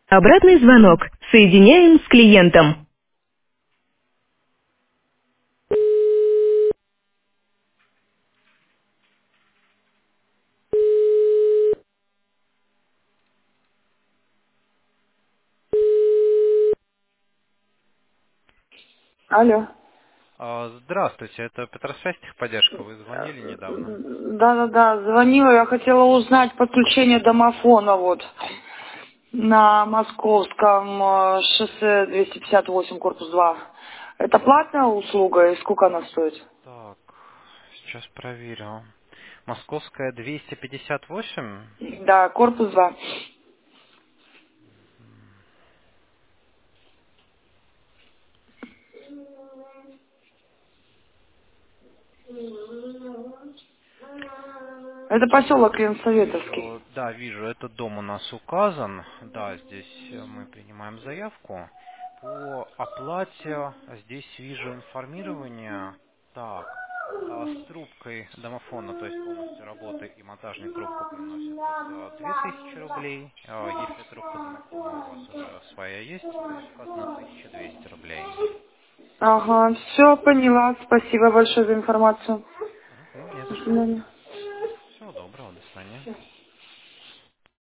Обратный звонок. Соединяем с клиентом. Алло. Здравствуйте, это Петросвязь техподдержка. Вы звонили недавно. Да-да-да, звонила, я хотела узнать подключение домофона вот на Московском шоссе 258, корпус 2. Это платная услуга и сколько она стоит? Так, сейчас проверю. Московская 258. Да, корпус 2. Это поселок Ленсоветовский. Вижу, да, вижу, этот дом у нас указан. Да, здесь мы принимаем заявку. По оплате здесь вижу информирование. Так, с трубкой домофона, то есть полностью работы и монтажной трубку приносит это 2000 рублей. Если трубка домофона у вас уже своя есть, то указано 1200 рублей. Ага, все поняла. Спасибо большое за информацию. Не До за что. свидания.